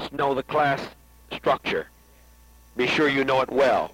must know the class structure. Be sure you know it well.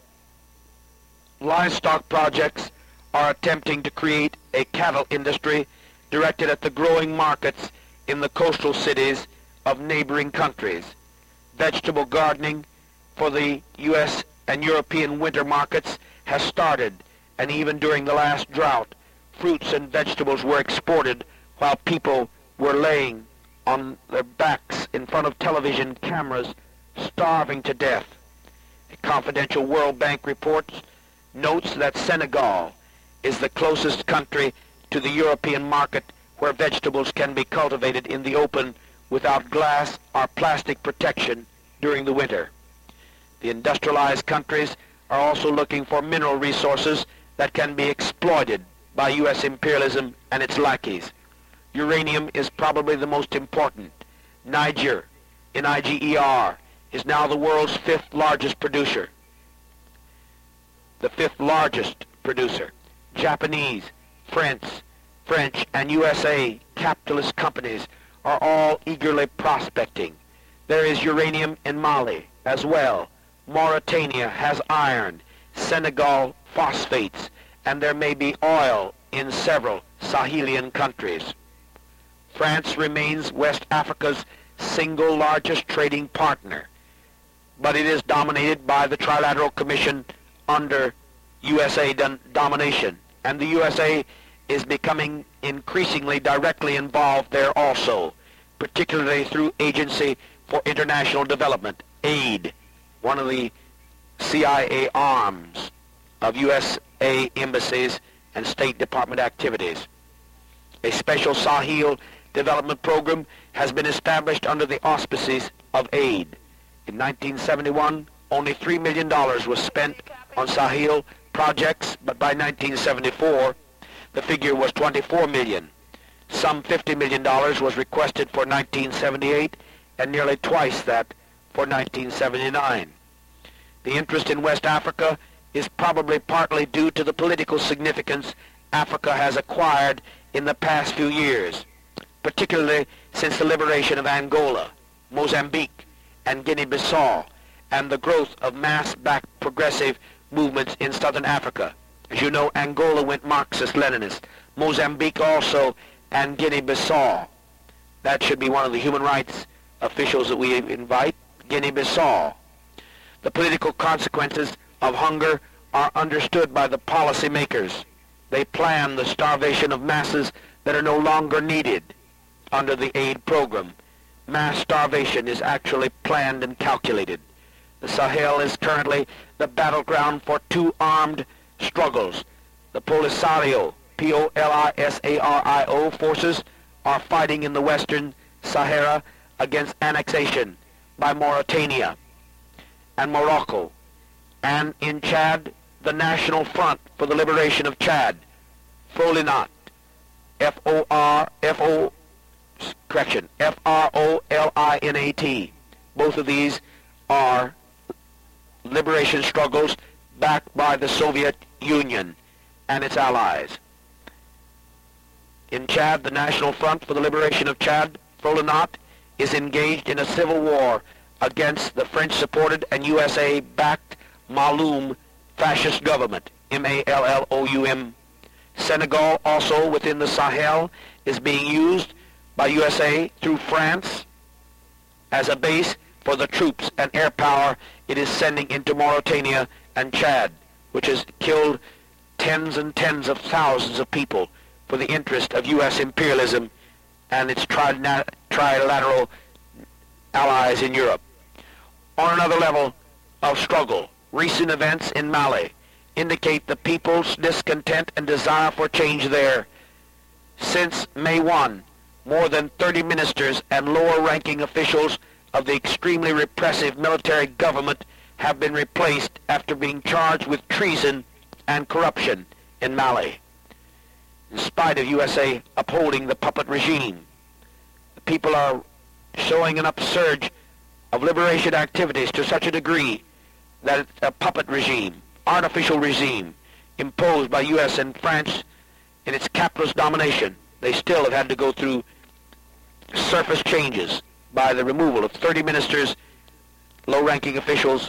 Livestock projects are attempting to create a cattle industry directed at the growing markets in the coastal cities of neighboring countries. Vegetable gardening for the U.S. and European winter markets has started, and even during the last drought, fruits and vegetables were exported while people were laying on their backs in front of television cameras, starving to death. A confidential World Bank report notes that Senegal is the closest country to the European market where vegetables can be cultivated in the open without glass or plastic protection during the winter. The industrialized countries are also looking for mineral resources that can be exploited by U.S. imperialism and its lackeys. Uranium is probably the most important. Niger, Niger, is now the world's fifth largest producer. The fifth largest producer. Japanese, French, and USA capitalist companies are all eagerly prospecting. There is uranium in Mali as well. Mauritania has iron, Senegal phosphates, and there may be oil in several Sahelian countries. France remains West Africa's single largest trading partner, but it is dominated by the Trilateral Commission under USA domination, and the USA is becoming increasingly directly involved there also, particularly through Agency for International Development, AID, one of the CIA arms of USA embassies and State Department activities. A special Sahel development program has been established under the auspices of AID. In 1971, only $3 million was spent on Sahel projects, but by 1974, the figure was $24 million. Some $50 million was requested for 1978, and nearly twice that for 1979. The interest in West Africa is probably partly due to the political significance Africa has acquired in the past few years, particularly since the liberation of Angola, Mozambique, and Guinea-Bissau, and the growth of mass-backed progressive movements in southern Africa. As you know, Angola went Marxist-Leninist, Mozambique also, and Guinea-Bissau. That should be one of the human rights officials that we invite, Guinea-Bissau. The political consequences of hunger are understood by the policymakers. They plan the starvation of masses that are no longer needed under the aid program. Mass starvation is actually planned and calculated. The Sahel is currently the battleground for two armed struggles. The Polisario, Polisario forces are fighting in the western Sahara against annexation by Mauritania and Morocco. And in Chad, the National Front for the Liberation of Chad, Frolinat, F-R-O-L-I-N-A-T. Both of these are liberation struggles backed by the Soviet Union and its allies. In Chad, the National Front for the Liberation of Chad, Frolinat, is engaged in a civil war against the French-supported and USA-backed Malloum fascist government, M-A-L-L-O-U-M. Senegal, also within the Sahel, is being used by USA through France as a base for the troops and air power it is sending into Mauritania and Chad, which has killed tens and tens of thousands of people for the interest of U.S. imperialism and its trilateral allies in Europe. On another level of struggle, recent events in Mali indicate the people's discontent and desire for change there. Since May 1, more than 30 ministers and lower-ranking officials of the extremely repressive military government have been replaced after being charged with treason and corruption in Mali. In spite of USA upholding the puppet regime, the people are showing an upsurge of liberation activities to such a degree that it's a puppet regime, artificial regime, imposed by U.S. and France in its capitalist domination. They still have had to go through surface changes, by the removal of 30 ministers, low-ranking officials,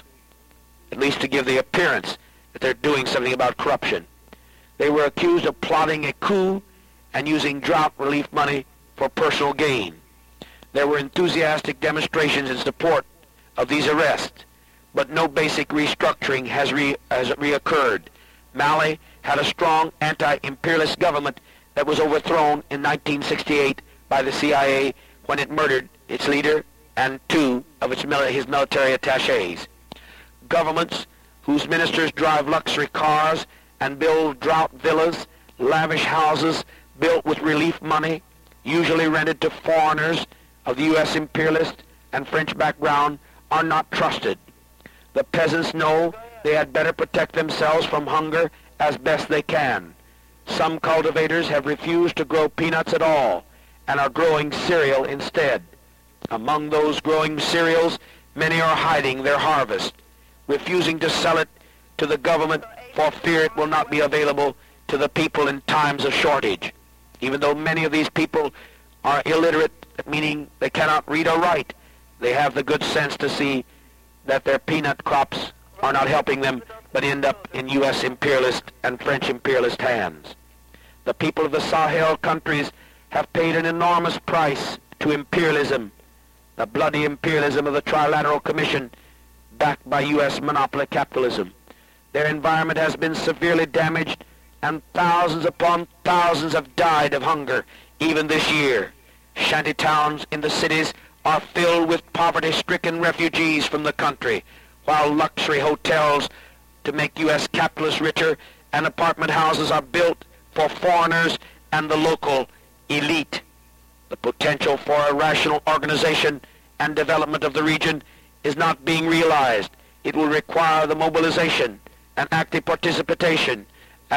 at least to give the appearance that they're doing something about corruption. They were accused of plotting a coup and using drought relief money for personal gain. There were enthusiastic demonstrations in support of these arrests, but no basic restructuring has reoccurred. Mali had a strong anti-imperialist government that was overthrown in 1968 by the CIA when it murdered its leader and two of his military attachés. Governments whose ministers drive luxury cars and build drought villas, lavish houses built with relief money, usually rented to foreigners of the U.S. imperialist and French background, are not trusted. The peasants know they had better protect themselves from hunger as best they can. Some cultivators have refused to grow peanuts at all and are growing cereal instead. Among those growing cereals, many are hiding their harvest, refusing to sell it to the government for fear it will not be available to the people in times of shortage. Even though many of these people are illiterate, meaning they cannot read or write, they have the good sense to see that their peanut crops are not helping them, but end up in U.S. imperialist and French imperialist hands. The people of the Sahel countries have paid an enormous price to imperialism, the bloody imperialism of the Trilateral Commission, backed by U.S. monopoly capitalism. Their environment has been severely damaged, and thousands upon thousands have died of hunger, even this year. Shanty towns in the cities are filled with poverty-stricken refugees from the country, while luxury hotels to make U.S. capitalists richer and apartment houses are built for foreigners and the local elite. The potential for a rational organization and development of the region is not being realized. It will require the mobilization and active participation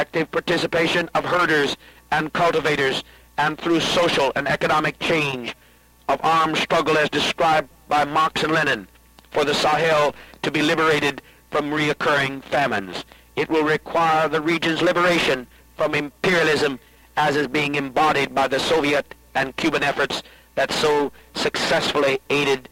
of herders and cultivators, and through social and economic change of armed struggle as described by Marx and Lenin for the Sahel to be liberated from reoccurring famines. It will require the region's liberation from imperialism as is being embodied by the Soviet and Cuban efforts that so successfully aided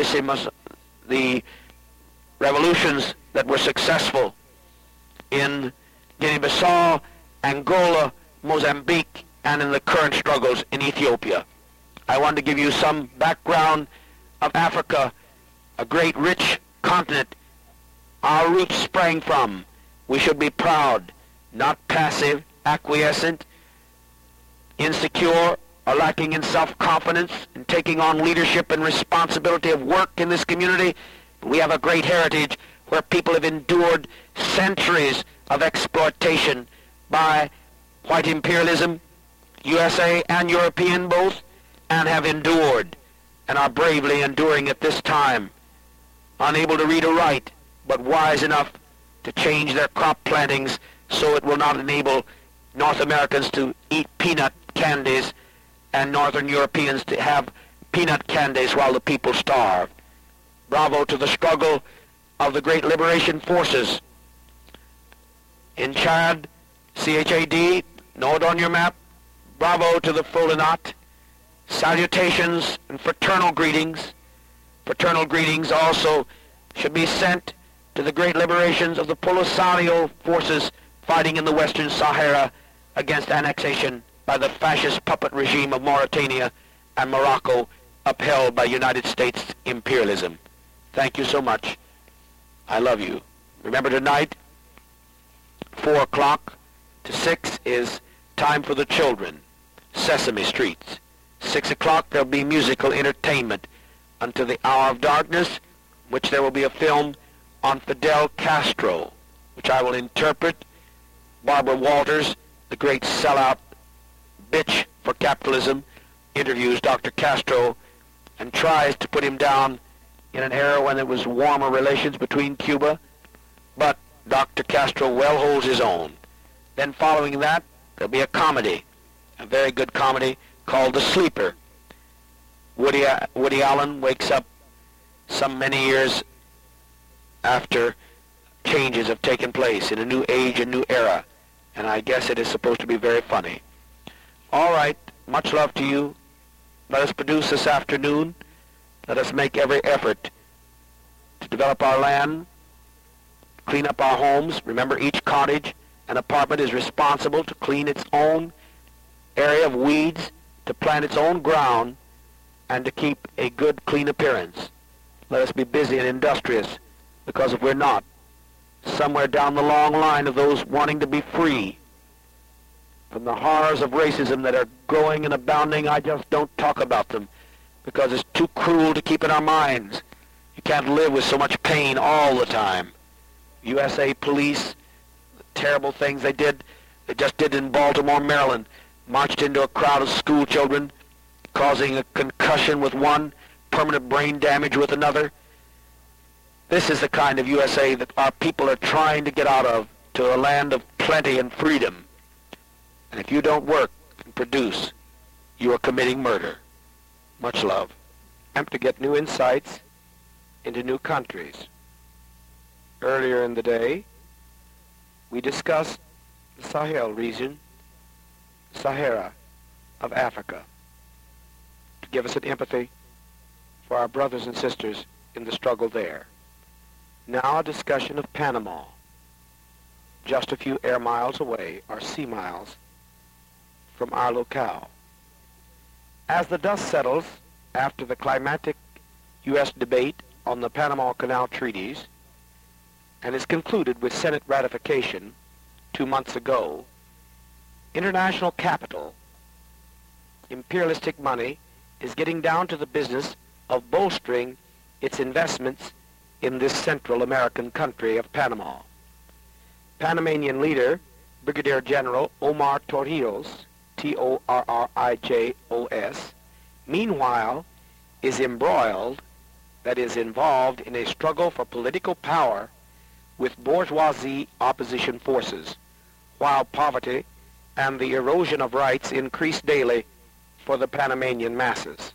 the revolutions that were successful in Guinea-Bissau, Angola, Mozambique, and in the current struggles in Ethiopia. I want to give you some background of Africa, a great rich continent our roots sprang from. We should be proud, not passive, acquiescent, insecure, or lacking in self-confidence in taking on leadership and responsibility of work in this community. We have a great heritage where people have endured centuries of exploitation by white imperialism, USA and European both, and have endured and are bravely enduring at this time, unable to read or write, but wise enough to change their crop plantings so it will not enable North Americans to eat peanut candies and Northern Europeans to have peanut candies while the people starve. Bravo to the struggle of the great liberation forces in Chad, CHAD, know it on your map. Bravo to the Folinat. Salutations and fraternal greetings. Fraternal greetings also should be sent to the great liberations of the Polisario forces fighting in the Western Sahara against annexation by the fascist puppet regime of Mauritania and Morocco, upheld by United States imperialism. Thank you so much. I love you. Remember tonight, 4 o'clock to 6 is Time for the Children, Sesame Streets. 6 o'clock there'll be musical entertainment until the hour of darkness, which there will be a film on Fidel Castro, which I will interpret. Barbara Walters, the great sellout bitch for capitalism, interviews Dr. Castro and tries to put him down in an era when there was warmer relations between Cuba, but Dr. Castro well holds his own. Then following that, there'll be a comedy, a very good comedy called The Sleeper. Woody Allen wakes up some many years after changes have taken place in a new age and new era, and I guess it is supposed to be very funny. All right, much love to you. Let us produce this afternoon Let us make every effort to develop our land, clean up our homes. Remember, each cottage and apartment is responsible to clean its own area of weeds, to plant its own ground, and to keep a good, clean appearance. Let us be busy and industrious, because if we're not, somewhere down the long line of those wanting to be free from the horrors of racism that are growing and abounding, I just don't talk about them, because it's too cruel to keep in our minds. You can't live with so much pain all the time. USA police, the terrible things they just did in Baltimore, Maryland, marched into a crowd of school children, causing a concussion with one, permanent brain damage with another. This is the kind of USA that our people are trying to get out of, to a land of plenty and freedom. And if you don't work and produce, you are committing murder. Much love. Attempt to get new insights into new countries. Earlier in the day, we discussed the Sahel region, Sahara of Africa, to give us an empathy for our brothers and sisters in the struggle there. Now a discussion of Panama, just a few air miles away, or sea miles, from our locale. As the dust settles after the climactic U.S. debate on the Panama Canal treaties, and is concluded with Senate ratification 2 months ago, international capital, imperialistic money, is getting down to the business of bolstering its investments in this Central American country of Panama. Panamanian leader, Brigadier General Omar Torrijos, Torrijos, meanwhile, is embroiled, that is, involved in a struggle for political power with bourgeoisie opposition forces, while poverty and the erosion of rights increase daily for the Panamanian masses.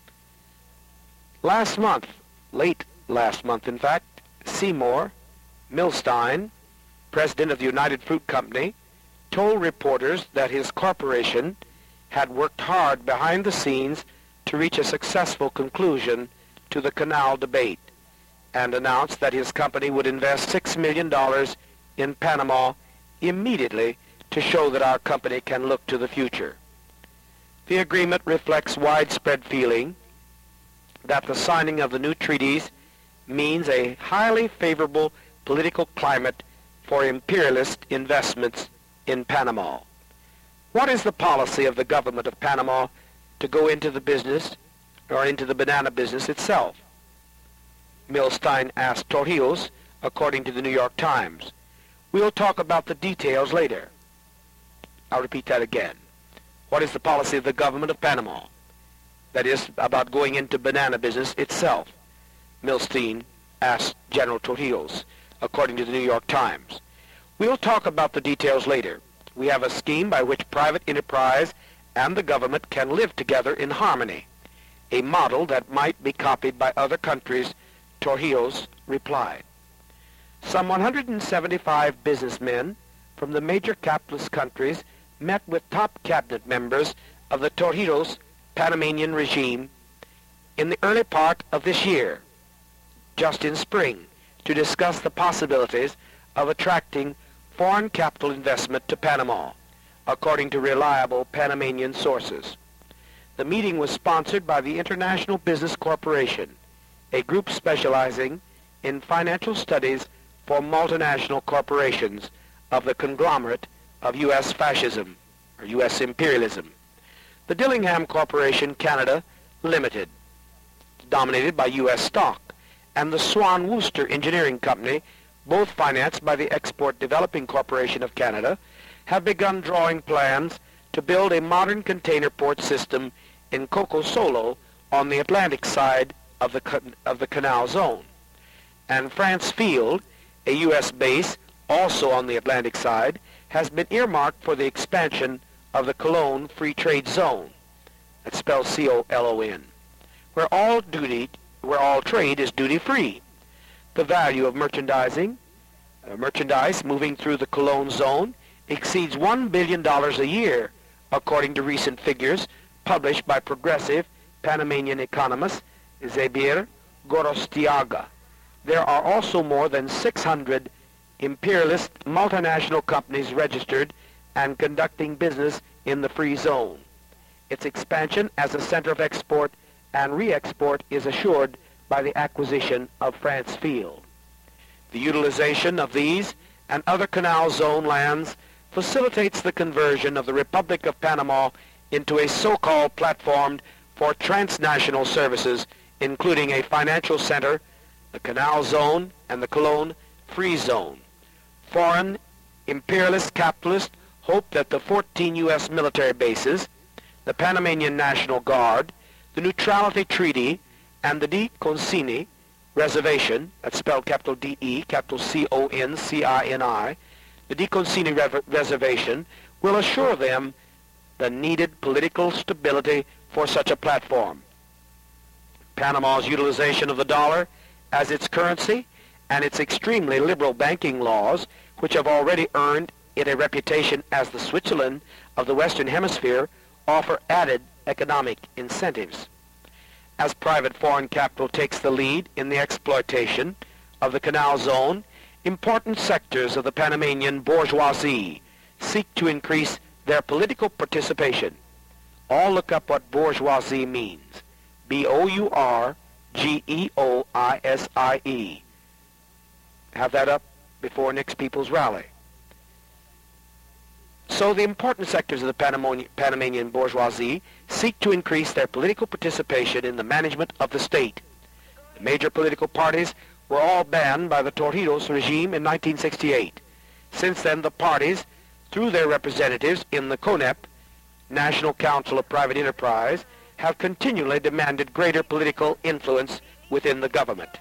Last month, late last month in fact, Seymour Milstein, president of the United Fruit Company, told reporters that his corporation had worked hard behind the scenes to reach a successful conclusion to the canal debate, and announced that his company would invest $6 million in Panama immediately to show that our company can look to the future. The agreement reflects widespread feeling that the signing of the new treaties means a highly favorable political climate for imperialist investments in Panama. What is the policy of the government of Panama to go into the business, or into the banana business itself? Milstein asked Torrijos, according to the New York Times. We'll talk about the details later. I'll repeat that again. What is the policy of the government of Panama? That is, about going into banana business itself. Milstein asked General Torrijos, according to the New York Times. We'll talk about the details later. We have a scheme by which private enterprise and the government can live together in harmony, a model that might be copied by other countries, Torrijos replied. Some 175 businessmen from the major capitalist countries met with top cabinet members of the Torrijos Panamanian regime in the early part of this year, just in spring, to discuss the possibilities of attracting foreign capital investment to Panama, according to reliable Panamanian sources. The meeting was sponsored by the International Business Corporation, a group specializing in financial studies for multinational corporations of the conglomerate of U.S. fascism, or U.S. imperialism. The Dillingham Corporation Canada Limited, dominated by U.S. stock, and the Swan Wooster Engineering Company, both financed by the Export Developing Corporation of Canada, have begun drawing plans to build a modern container port system in Coco Solo on the Atlantic side of the Canal Zone. And France Field, a U.S. base also on the Atlantic side, has been earmarked for the expansion of the Cologne Free Trade Zone, that's spelled C-O-L-O-N, where all trade is duty-free. The value of merchandise moving through the Cologne zone exceeds $1 billion a year, according to recent figures published by progressive Panamanian economist Xavier Gorostiaga. There are also more than 600 imperialist multinational companies registered and conducting business in the free zone. Its expansion as a center of export and re-export is assured by the acquisition of France Field. The utilization of these and other canal zone lands facilitates the conversion of the Republic of Panama into a so-called platform for transnational services, including a financial center, the Canal Zone, and the Colon Free Zone. Foreign imperialist capitalists hope that the 14 U.S. military bases, the Panamanian National Guard, the Neutrality Treaty, and the De Concini Reservation, that's spelled capital D-E, capital C-O-N-C-I-N-I, the De Concini Reservation will assure them the needed political stability for such a platform. Panama's utilization of the dollar as its currency and its extremely liberal banking laws, which have already earned it a reputation as the Switzerland of the Western Hemisphere, offer added economic incentives. As private foreign capital takes the lead in the exploitation of the Canal Zone, important sectors of the Panamanian bourgeoisie seek to increase their political participation. All look up what bourgeoisie means. B-O-U-R-G-E-O-I-S-I-E. Have that up before next People's Rally. So the important sectors of the Panamanian bourgeoisie seek to increase their political participation in the management of the state. The major political parties were all banned by the Torrijos regime in 1968. Since then, the parties, through their representatives in the CONEP, National Council of Private Enterprise, have continually demanded greater political influence within the government.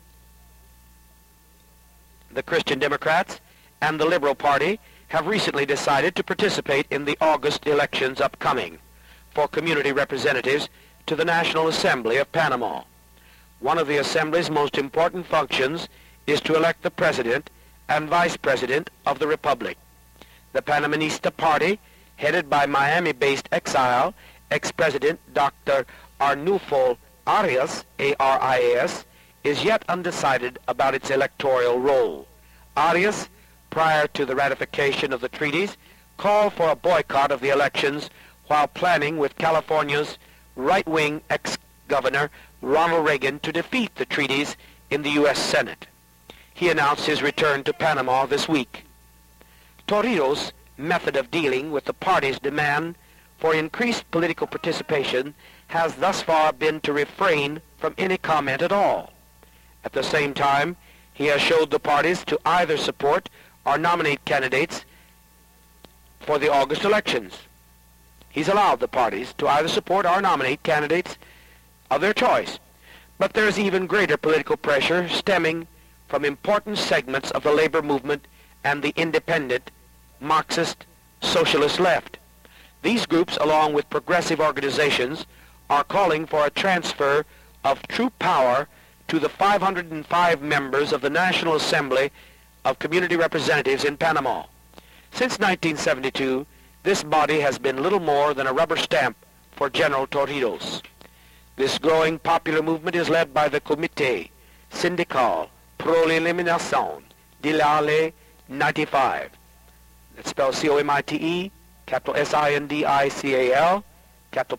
The Christian Democrats and the Liberal Party have recently decided to participate in the August elections upcoming for community representatives to the National Assembly of Panama. One of the Assembly's most important functions is to elect the President and Vice President of the Republic. The Panamanista Party, headed by Miami-based exile, ex-President Dr. Arnulfo Arias, A-R-I-A-S, is yet undecided about its electoral role. Arias, prior to the ratification of the treaties, called for a boycott of the elections while planning with California's right-wing ex-governor Ronald Reagan to defeat the treaties in the U.S. Senate. He announced his return to Panama this week. Torrijos' method of dealing with the party's demand for increased political participation has thus far been to refrain from any comment at all. At the same time, he has showed the parties to either support or nominate candidates for the August elections. He's allowed the parties to either support or nominate candidates of their choice. But there is even greater political pressure stemming from important segments of the labor movement and the independent Marxist socialist left. These groups, along with progressive organizations, are calling for a transfer of true power to the 505 members of the National Assembly of Community Representatives in Panama. Since 1972, this body has been little more than a rubber stamp for General Torrijos. This growing popular movement is led by the Comité Syndical pour l'Eliminación de la Ley 95. That's spelled C-O-M-I-T-E, capital S-I-N-D-I-C-A-L, capital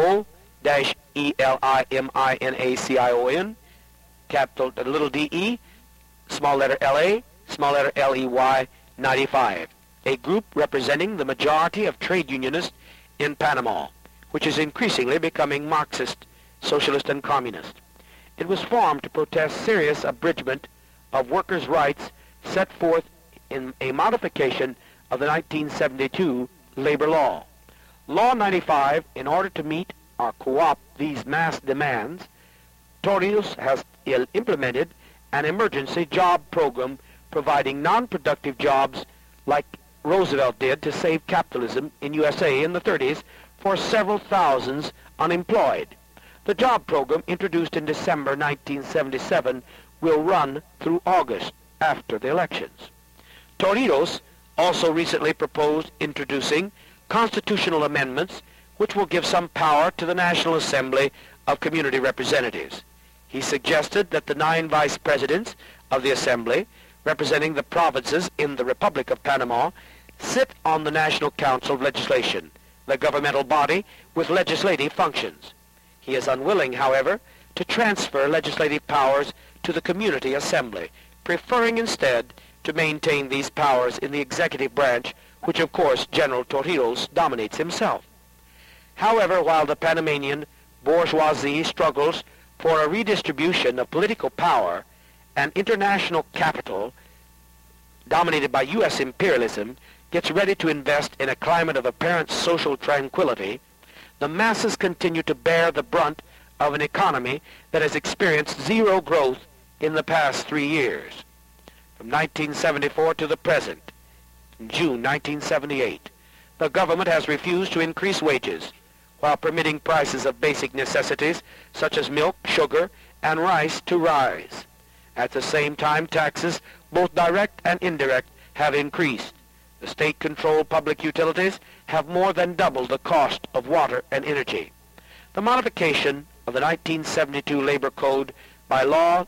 P-R-O-E-L-I-M-I-N-A-C-I-O-N, capital little d-E, small letter L-A, small letter L-E-Y, 95, a group representing the majority of trade unionists in Panama, which is increasingly becoming Marxist, socialist, and communist. It was formed to protest serious abridgment of workers' rights set forth in a modification of the 1972 labor law. Law 95, in order to meet or co-opt these mass demands, Torrijos has implemented an emergency job program providing non-productive jobs like Roosevelt did to save capitalism in USA in the 30s for several thousands unemployed. The job program, introduced in December 1977, will run through August after the elections. Torrijos also recently proposed introducing constitutional amendments which will give some power to the National Assembly of community representatives. He suggested that the 9 vice presidents of the Assembly, representing the provinces in the Republic of Panama, sit on the National Council of Legislation, the governmental body with legislative functions. He is unwilling, however, to transfer legislative powers to the Community Assembly, preferring instead to maintain these powers in the executive branch, which of course General Torrijos dominates himself. However, while the Panamanian bourgeoisie struggles for a redistribution of political power and international capital dominated by U.S. imperialism gets ready to invest in a climate of apparent social tranquility, the masses continue to bear the brunt of an economy that has experienced zero growth in the past 3 years. From 1974 to the present, in June 1978, the government has refused to increase wages while permitting prices of basic necessities such as milk, sugar, and rice to rise. At the same time, taxes, both direct and indirect, have increased. The state-controlled public utilities have more than doubled the cost of water and energy. The modification of the 1972 Labor Code by Law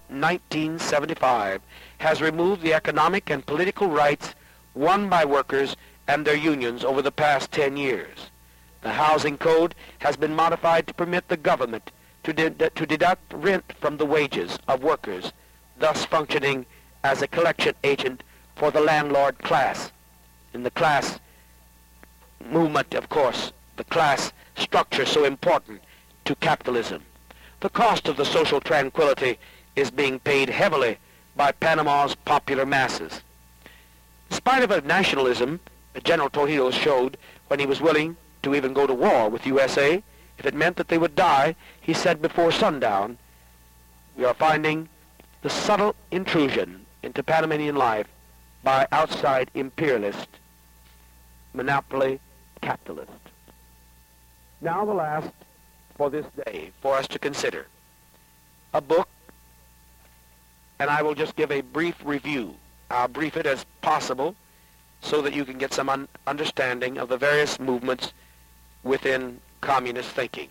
1975 has removed the economic and political rights won by workers and their unions over the past 10 years. The Housing Code has been modified to permit the government to deduct rent from the wages of workers, thus functioning as a collection agent for the landlord class. In the class movement, of course, the class structure so important to capitalism. The cost of the social tranquility is being paid heavily by Panama's popular masses. In spite of a nationalism that General Torrijos showed when he was willing to even go to war with USA, if it meant that they would die, he said before sundown, we are finding the subtle intrusion into Panamanian life by outside imperialist, monopoly capitalist. Now the last for this day for us to consider. A book, and I will just give a brief review. I'll brief it as possible so that you can get some understanding of the various movements within communist thinking.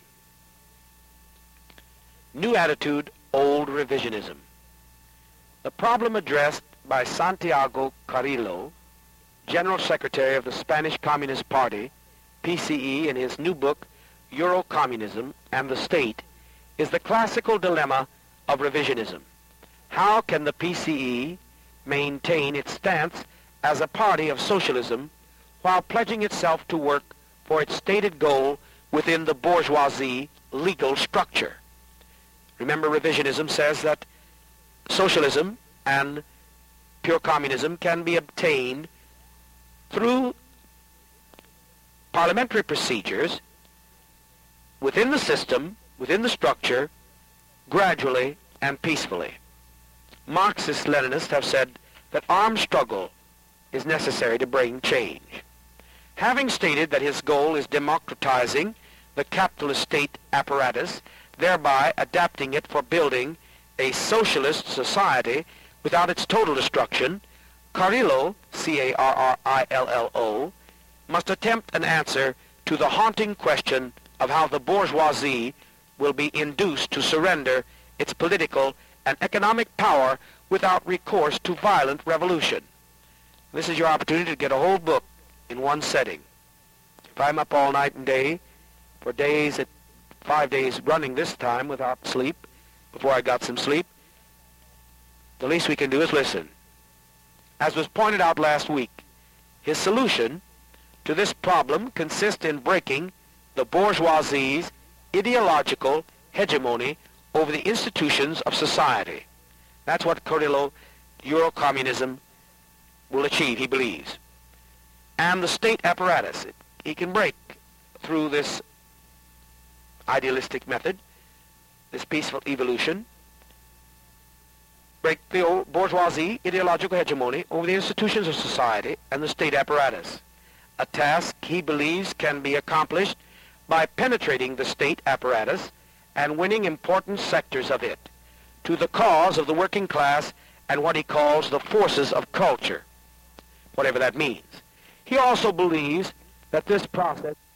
New Attitude, Old Revisionism. The problem addressed by Santiago Carrillo, General Secretary of the Spanish Communist Party, PCE, in his new book, Eurocommunism and the State, is the classical dilemma of revisionism. How can the PCE maintain its stance as a party of socialism while pledging itself to work for its stated goal within the bourgeoisie legal structure? Remember, revisionism says that socialism and pure communism can be obtained through parliamentary procedures within the system, within the structure, gradually and peacefully. Marxist-Leninists have said that armed struggle is necessary to bring change. Having stated that his goal is democratizing the capitalist state apparatus, thereby adapting it for building a socialist society without its total destruction, Carrillo, C-A-R-R-I-L-L-O, must attempt an answer to the haunting question of how the bourgeoisie will be induced to surrender its political and economic power without recourse to violent revolution. This is your opportunity to get a whole book in one setting. If I'm up all night and day, for days, 5 days running this time without sleep, before I got some sleep, the least we can do is listen. As was pointed out last week, his solution to this problem consists in breaking the bourgeoisie's ideological hegemony over the institutions of society. That's what Carrillo, Eurocommunism, will achieve, he believes. And the state apparatus, he can break through this idealistic method, this peaceful evolution, break the old bourgeoisie ideological hegemony over the institutions of society and the state apparatus. A task he believes can be accomplished by penetrating the state apparatus and winning important sectors of it to the cause of the working class and what he calls the forces of culture, whatever that means. He also believes that this process